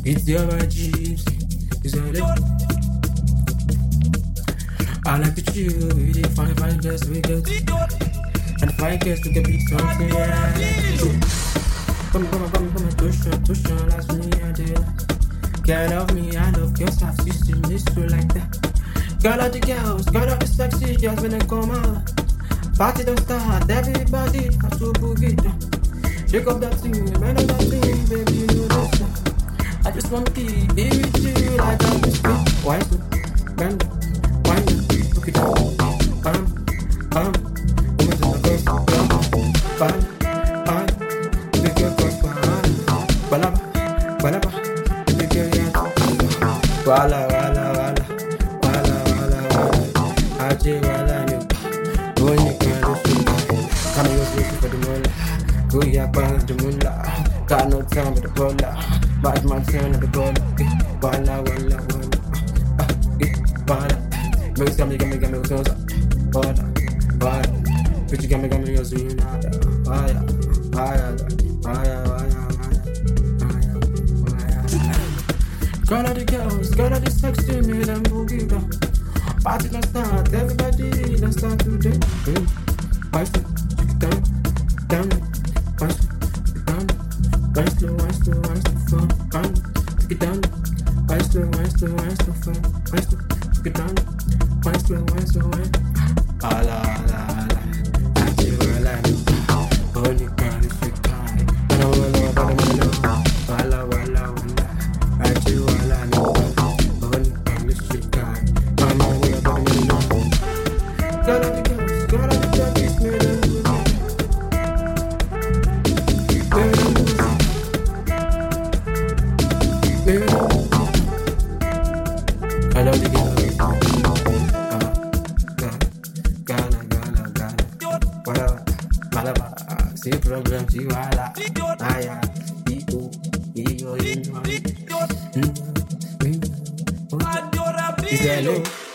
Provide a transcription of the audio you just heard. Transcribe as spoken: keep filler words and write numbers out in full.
It's the other jeeps. Is that it? I like to chill with the fine, fine girls we get. And fine girls we can be something. Come, come, come, come, push on, push on, last me I did. Girl love me, I love girls, I've system, this too like that. Girl of the girls, girl of the sexy girls when they come out. Party don't start, everybody have to boogie down. Shake up that thing, man of that thing, baby, you know this. I just want to be with you like I'm just good. Why so? Bend, wind up, look it up. Bam, bam, woman's in the first, bam, bam, bam. Big girl cross behind. Balaba, balaba, big girl yeah. Wala, wala, wala, wala, wala, wala. Aje wala ni. Going you can't do shit. Come here, looking for the mullah. Go ya bang the mullah. Got no time with the bullah. Bad man turn of the gun. Walla, walla, walla. Ah, eh, walla. Make it gammy, gammy, gammy, what's up? Walla, walla. Bitch, you gammy, gammy, you're zooming out. Walla, walla, walla, walla, walla, walla. Girl of the girls, girl of the sexy, me them boogie down. Party don't start, everybody don't start today. Why slow, take it down, down. Why slow, down. Why slow, why slow, why slow, fun, fun. Take it down. Why slow, why slow, why slow, fun. Why slow, take it down. Why slow, why slow, why. Ala, ala, ala. I do all I know. Only God is your kind. I know all about the money. Walla, walla, walla. I do all I know. Only God is your kind. I'm all about the money. God of the girls, God of the judges, made them lose. Made them lose. Made them lose. I love the girls. Gala, gala, gala. Whatever. Malaba. See problem, see wala. Aya. Ego. Ego. Ego. Is that low?